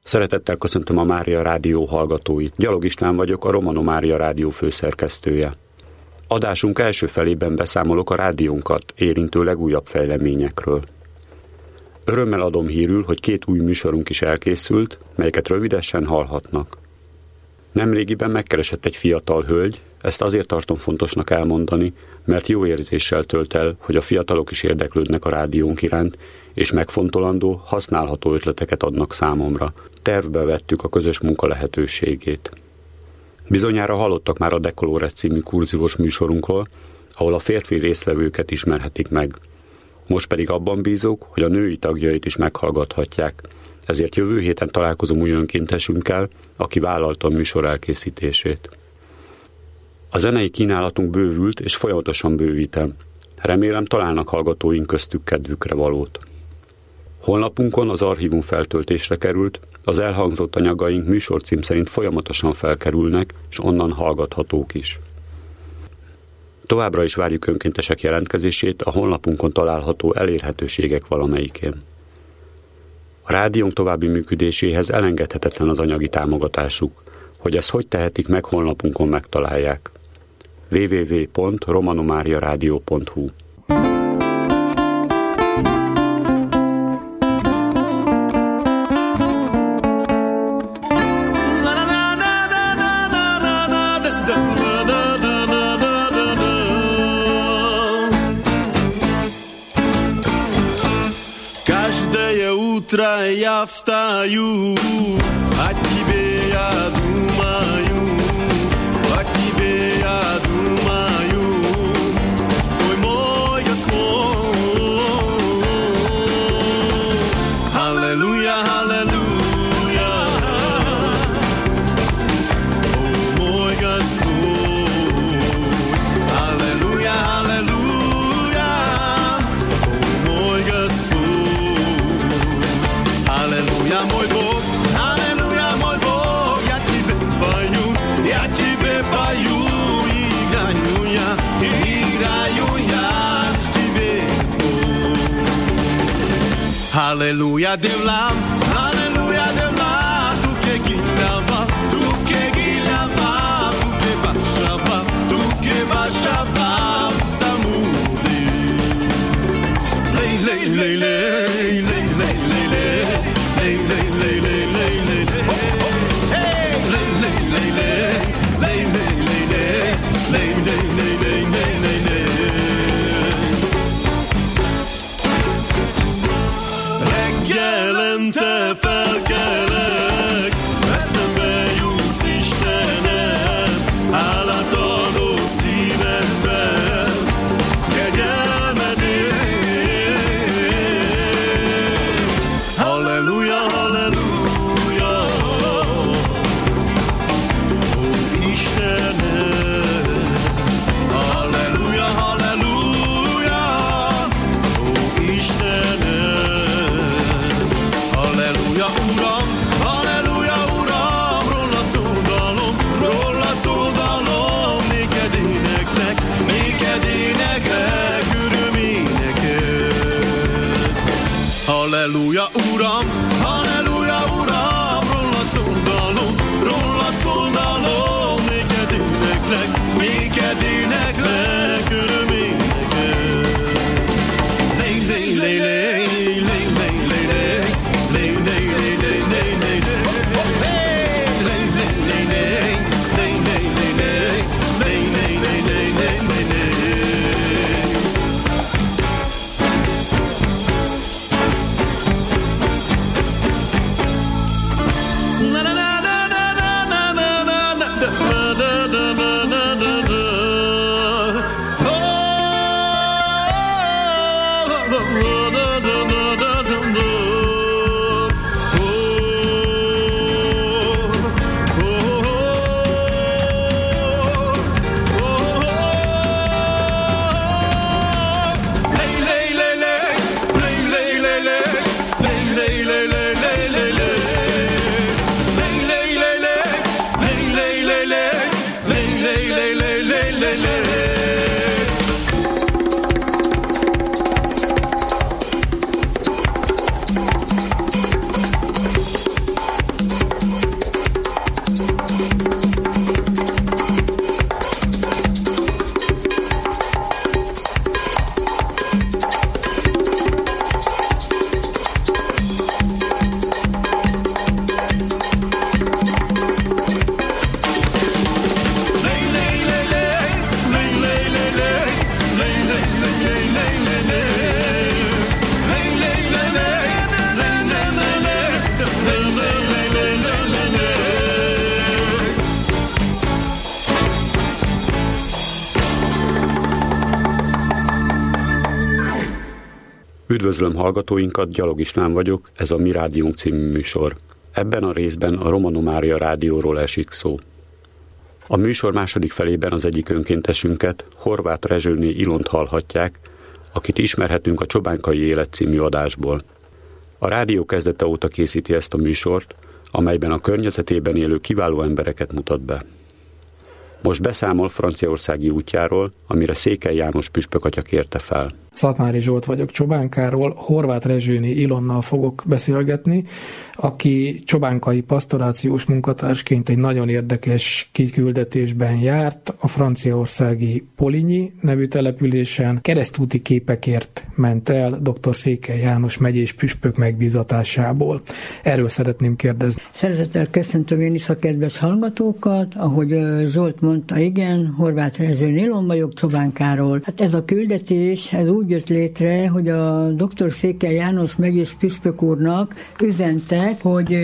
Szeretettel köszöntöm a Mária Rádió hallgatóit. Gyalog István vagyok, a Romano Mária Rádió főszerkesztője. Adásunk első felében beszámolok a rádiónkat érintő legújabb fejleményekről. Örömmel adom hírül, hogy 2 új műsorunk is elkészült, melyeket rövidesen hallhatnak. Nemrégiben megkeresett egy fiatal hölgy, ezt azért tartom fontosnak elmondani, mert jó érzéssel tölt el, hogy a fiatalok is érdeklődnek a rádiónk iránt, és megfontolandó, használható ötleteket adnak számomra. Tervbe vettük a közös munka lehetőségét. Bizonyára hallottak már a Decolores című kurziós műsorunkról, ahol a férfi résztvevőket ismerhetik meg. Most pedig abban bízok, hogy a női tagjait is meghallgathatják, ezért jövő héten találkozom új önkéntesünkkel, aki vállalta a műsor elkészítését. A zenei kínálatunk bővült és folyamatosan bővítem. Remélem találnak hallgatóink köztük kedvükre valót. Honlapunkon az archívum feltöltésre került, az elhangzott anyagaink műsorcím szerint folyamatosan felkerülnek, és onnan hallgathatók is. Továbbra is várjuk önkéntesek jelentkezését a honlapunkon található elérhetőségek valamelyikén. A rádiónk további működéséhez elengedhetetlen az anyagi támogatásuk. Hogy ezt hogy tehetik meg, honlapunkon megtalálják. www.romanomariaradio.hu. Утро я встаю, о тебе я думаю, о тебе я думаю, ой, мой Господь. Аллилуйя, аллилуйя, о, мой Господь. Аллилуйя, аллилуйя, о, мой Господь. Аллилуйя, мой Бог, аллилуйя, мой Бог, я тебе пою, играю я лишь тебе, Господь. Аллилуйя, Devlam, tu que guilava, tu que baixava, Samudi. Lei, lei, lei, lei, lei, lei, lei, lei. Lay, lay, lay, lay, lay, lay, lay. Hey, lay, lay, lay, lay, lay, lay, lay, lay, lay, lay, lay, lay, lay, lay. Reggelente felkelek, eszembe jutsz Istenem, hálát adok szívemben, kegyelmedért. Halleluja, halleluja, ó Istenem. Halleluja, halleluja, ó Istenem. Halleluja, Uram, halleluja, Uram, rólad szódalom, néked éneklek, öröméneket. Halleluja, Uram, halleluja, Uram, rólad szódalom, néked éneklek, öröméneket. Lej, lej, lej, lej, lej, lej, lej, lej, lej, lej, lej, lej, lej, lej, lej. Hey, lej, lej, lej, lej, lej, lej, lej, lej, lej, lej, lej, lej, lej, lej, lej. Na na na na na na na na na na na na na. Üdvözlöm hallgatóinkat, Gyalog István vagyok, ez a Mi Rádiónk című műsor. Ebben a részben a Romano Mária Rádióról esik szó. A műsor második felében az egyik önkéntesünket, Horváth Rezsőné Ilont hallhatják, akit ismerhetünk a Csobánkai Élet című adásból. A rádió kezdete óta készíti ezt a műsort, amelyben a környezetében élő kiváló embereket mutat be. Most beszámol franciaországi útjáról, amire Székely János püspökatya kérte fel. Szatmári Zsolt vagyok Csobánkáról, Horváth Rezsőné Ilonnal fogok beszélgetni, aki csobánkai pastorációs munkatársként egy nagyon érdekes kiküldetésben járt, a franciaországi Poligny nevű településen keresztúti képekért ment el dr. Székely János megyés püspök megbízatásából. Erről szeretném kérdezni. Szeretettel köszöntöm én is a kedves hallgatókat, ahogy Zsolt mondta, igen, Horváth Rezsőné Ilon vagyok Csobánkáról. Hát ez a küldetés, ez úgy jött létre, hogy a dr. Székely János megyés püspök úrnak üzentek, hogy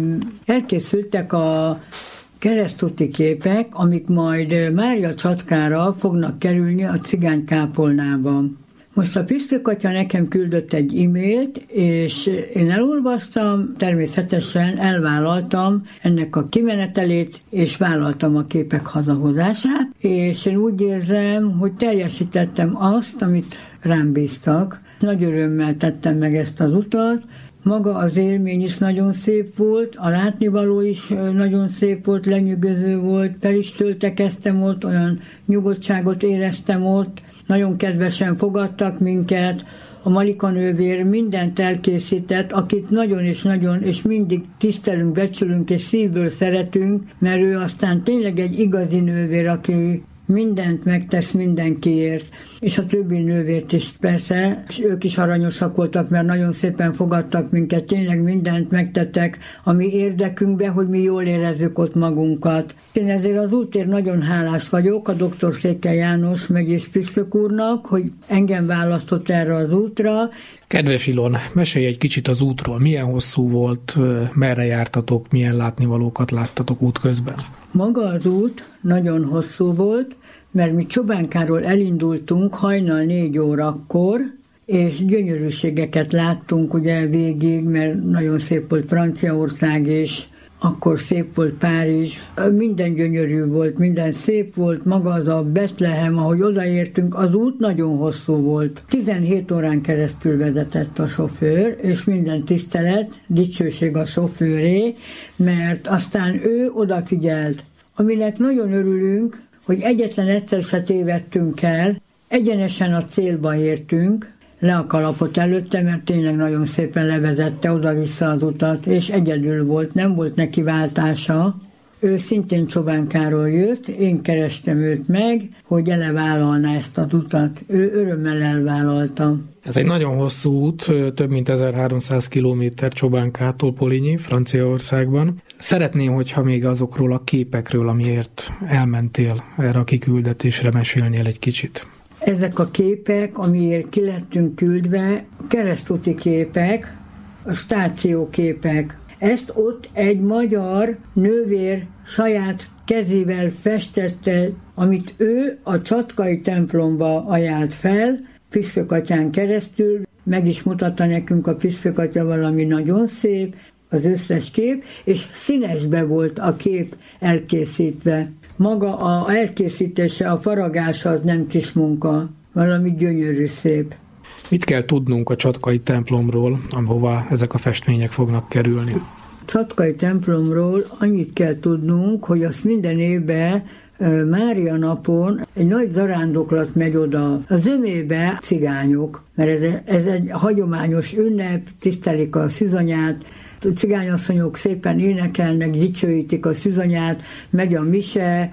elkészültek a keresztúti képek, amik majd Mária Csatkára fognak kerülni a cigánykápolnába. Most a püspökatya nekem küldött egy e-mailt, és én elolvastam, természetesen elvállaltam ennek a kimenetelét, és vállaltam a képek hazahozását, és én úgy érzem, hogy teljesítettem azt, amit rám bíztak. Nagy örömmel tettem meg ezt az utat. Maga az élmény is nagyon szép volt, a látnivaló is nagyon szép volt, lenyűgöző volt, fel is töltekeztem ott, olyan nyugodtságot éreztem ott, nagyon kedvesen fogadtak minket, a Malika nővér mindent elkészített, akit nagyon és mindig tisztelünk, becsülünk és szívből szeretünk, mert ő aztán tényleg egy igazi nővér, aki mindent megtesz mindenkiért, és a többi nővért is persze, és ők is aranyosak voltak, mert nagyon szépen fogadtak minket, tényleg mindent megtettek a mi érdekünkbe, hogy mi jól érezzük ott magunkat. Én ezért az útért nagyon hálás vagyok a dr. Székely János megyés püspök úrnak, hogy engem választott erre az útra. Kedves Ilon, mesélj egy kicsit az útról. Milyen hosszú volt, merre jártatok, milyen látnivalókat láttatok útközben? Maga az út nagyon hosszú volt, mert mi Csobánkáról elindultunk hajnal 4 órakor, és gyönyörűségeket láttunk ugye végig, mert nagyon szép volt Franciaország, és akkor szép volt Párizs. Minden gyönyörű volt, minden szép volt, maga az a Betlehem, ahogy odaértünk, az út nagyon hosszú volt. 17 órán keresztül vezetett a sofőr, és minden tisztelet, dicsőség a sofőré, mert aztán ő odafigyelt. Aminek nagyon örülünk, hogy egyetlen egyszer se tévedtünk el, egyenesen a célba értünk, le a kalapot előtte, mert tényleg nagyon szépen levezette oda-vissza az utat, és egyedül volt, nem volt neki váltása. Ő szintén Csobánkáról jött, én kerestem őt meg, hogy elvállalná ezt az utat. Ő örömmel elvállalta. Ez egy nagyon hosszú út, több mint 1300 kilométer Csobánkától Poligny, Franciaországban. Szeretném, hogyha még azokról a képekről, amiért elmentél erre a kiküldetésre, mesélnél egy kicsit. Ezek a képek, amiért ki lettünk küldve, keresztúti képek, a stációképek. Ezt ott egy magyar nővér saját kezével festette, amit ő a Csatkai templomba ajánlt fel, püspökatyán keresztül, meg is mutatta nekünk a püspökatya valami nagyon szép, az összes kép, és színesbe volt a kép elkészítve. Maga a elkészítése, a faragása az nem kis munka, valami gyönyörű szép. Mit kell tudnunk a Csatkai templomról, ahová ezek a festmények fognak kerülni? Csatkai templomról annyit kell tudnunk, hogy azt minden évben Mária napon egy nagy zarándoklat megy oda. A zömébe cigányok, mert ez egy hagyományos ünnep, tisztelik a szűzanyát, a cigányasszonyok szépen énekelnek, dicsőítik a szűzanyát, megy a mise,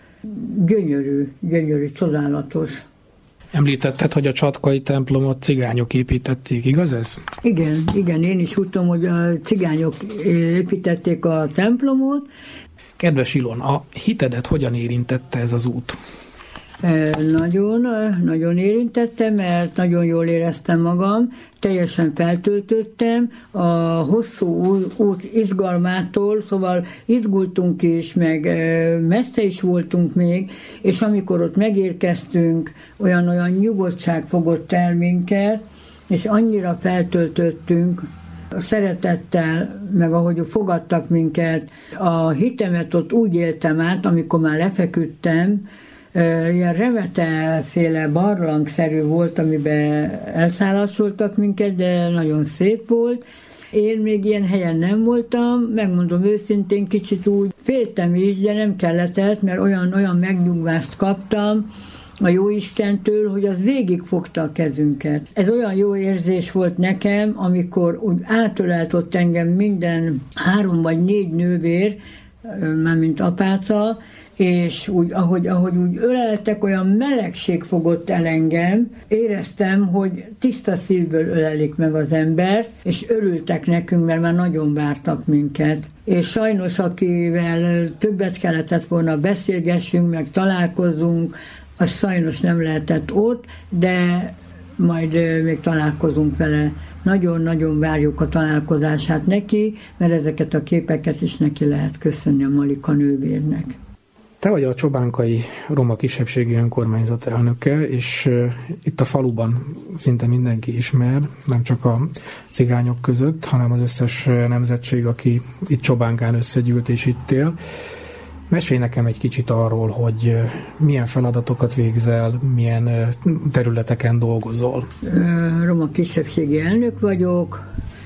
gyönyörű, csodálatos. Említetted, hogy a Csatkai templomot cigányok építették, igaz ez? Igen, én is tudtam, hogy a cigányok építették a templomot. Kedves Ilon, a hitedet hogyan érintette ez az út? Nagyon érintette, mert nagyon jól éreztem magam, teljesen feltöltöttem a hosszú út izgalmától, szóval izgultunk is, meg messze is voltunk még, és amikor ott megérkeztünk, olyan nyugodtság fogott el minket, és annyira feltöltöttünk a szeretettel, meg ahogy fogadtak minket. A hitemet ott úgy éltem át, amikor már lefeküdtem, ilyen remetelféle barlangszerű volt, amiben elszállásoltak minket, de nagyon szép volt. Én még ilyen helyen nem voltam, megmondom őszintén, kicsit úgy féltem is, de nem kellett, mert olyan megnyugvást kaptam a Jóistentől, hogy az végigfogta a kezünket. Ez olyan jó érzés volt nekem, amikor úgy átölelt ott engem minden 3 vagy 4 nővér, mármint apáca, és úgy, ahogy úgy öleltek, olyan melegség fogott el engem, éreztem, hogy tiszta szívből ölelik meg az embert, és örültek nekünk, mert már nagyon vártak minket. És sajnos, akivel többet kellett volna beszélgessünk, meg találkozunk, az sajnos nem lehetett ott, de majd még találkozunk vele. Nagyon-nagyon várjuk a találkozását neki, mert ezeket a képeket is neki lehet köszönni a Malika nővérnek. Te vagy a Csobánkai Roma Kisebbségi Önkormányzat elnöke, és itt a faluban szinte mindenki ismer, nem csak a cigányok között, hanem az összes nemzetség, aki itt Csobánkán összegyűlt és itt él. Mesélj nekem egy kicsit arról, hogy milyen feladatokat végzel, milyen területeken dolgozol. Roma kisebbségi elnök vagyok.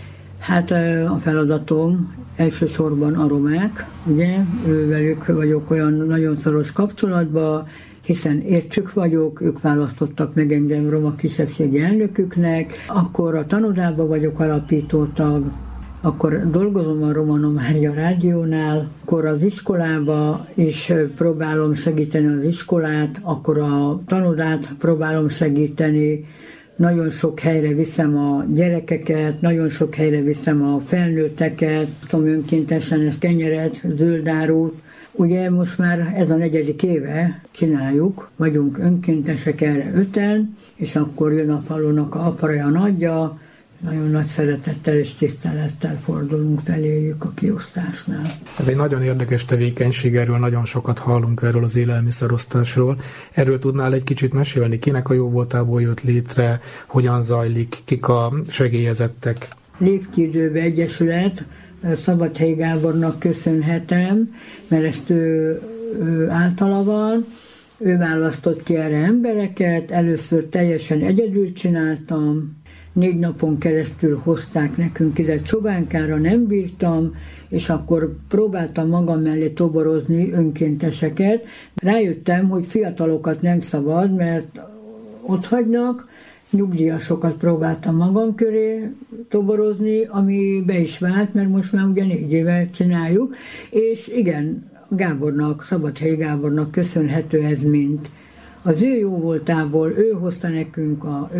Hát a feladatom elsősorban a romák, ugye, velük vagyok olyan nagyon szoros kapcsolatban, hiszen értsük vagyok, ők választottak meg engem roma kisebbségi elnöküknek, akkor a tanodában vagyok alapítótag, akkor dolgozom a Romanomária Rádiónál, akkor az iskolába is próbálom segíteni az iskolát, akkor a tanodát próbálom segíteni, nagyon sok helyre viszem a gyerekeket, nagyon sok helyre viszem a felnőtteket, tudom önkéntesen ezt kenyeret, zöldárút. Ugye most már ez a 4. éve csináljuk, vagyunk önkéntesek erre 5-en, és akkor jön a falunak a aparaja nagyja, nagyon nagy szeretettel és tisztelettel fordulunk feléjük a kiosztásnál. Ez egy nagyon érdekes tevékenység, erről nagyon sokat hallunk, erről az élelmiszerosztásról. Erről tudnál egy kicsit mesélni? Kinek a jóvoltából jött létre, hogyan zajlik, kik a segélyezettek? Lévkidőbe Egyesület, Szabadhelyi Gábornak köszönhetem, mert ezt ő általa van. Ő választott ki erre embereket, először teljesen egyedül csináltam, 4 napon keresztül hozták nekünk ide Csobánkára, nem bírtam, és akkor próbáltam magam mellé toborozni önkénteseket. Rájöttem, hogy fiatalokat nem szabad, mert ott hagynak, nyugdíjasokat próbáltam magam köré toborozni, ami be is vált, mert most már ugye 4 éve csináljuk, és igen, Gábornak, Szabadhelyi Gábornak köszönhető ez mind. Az ő jó voltából, ő hozta nekünk,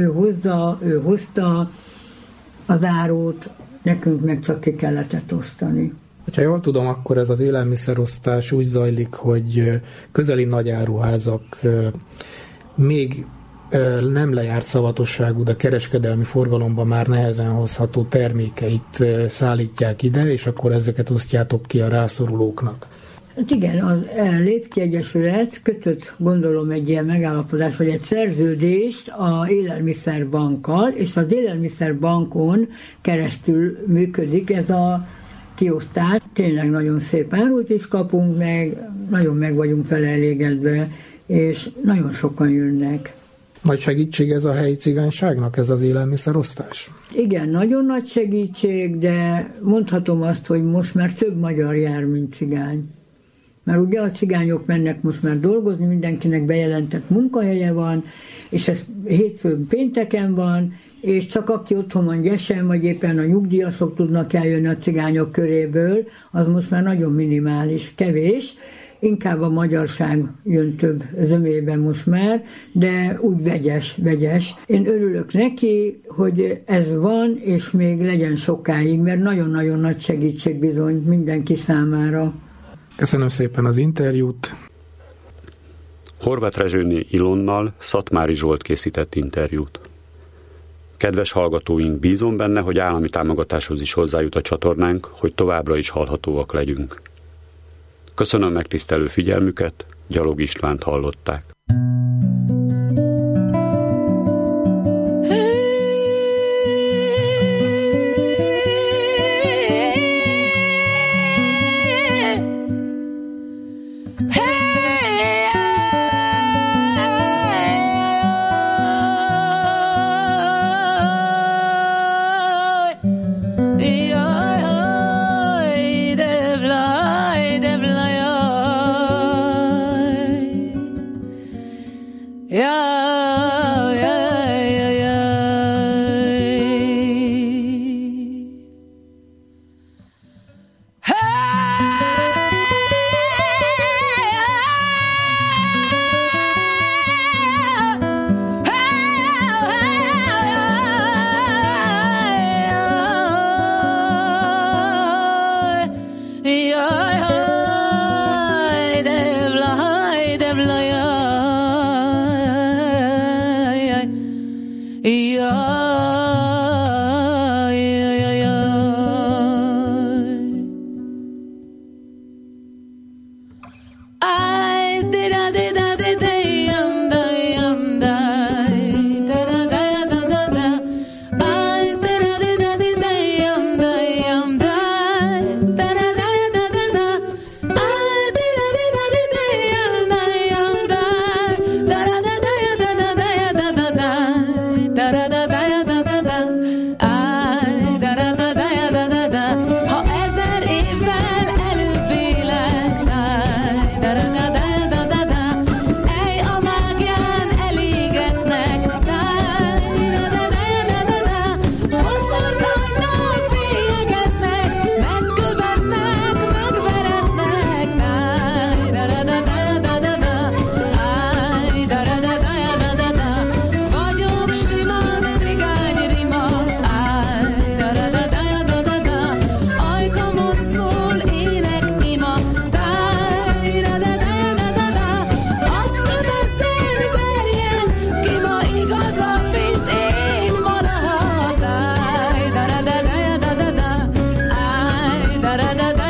ő hozta az árut, nekünk meg csak ki kellett osztani. Ha jól tudom, akkor ez az élelmiszerosztás úgy zajlik, hogy közeli nagyáruházak még nem lejárt szavatosságú, de kereskedelmi forgalomban már nehezen hozható termékeit szállítják ide, és akkor ezeket osztjátok ki a rászorulóknak. Hát igen, az Lévki Egyesület kötött, gondolom, egy ilyen megállapodás, vagy egy szerződést az Élelmiszerbankkal, és az Élelmiszerbankon keresztül működik ez a kiosztás. Tényleg nagyon szép árut is kapunk meg, nagyon meg vagyunk vele elégedve, és nagyon sokan jönnek. Nagy segítség ez a helyi cigányságnak, ez az élelmiszerosztás? Igen, nagyon nagy segítség, de mondhatom azt, hogy most már több magyar jár, mint cigány. Mert ugye a cigányok mennek most már dolgozni, mindenkinek bejelentett munkahelye van, és ez hétfőn pénteken van, és csak aki otthon van gyesen, vagy éppen a nyugdíjasok tudnak eljönni a cigányok köréből, az most már nagyon minimális, kevés. Inkább a magyarság jön több zömében most már, de úgy vegyes. Én örülök neki, hogy ez van, és még legyen sokáig, mert nagyon-nagyon nagy segítség bizony mindenki számára. Köszönöm szépen az interjút. Horváth Rezsőné Ilonnal Szatmári Zsolt készített interjút. Kedves hallgatóink, bízom benne, hogy állami támogatáshoz is hozzájut a csatornánk, hogy továbbra is hallhatóak legyünk. Köszönöm megtisztelő figyelmüket, Gyalog Istvánt hallották. Hey, da da da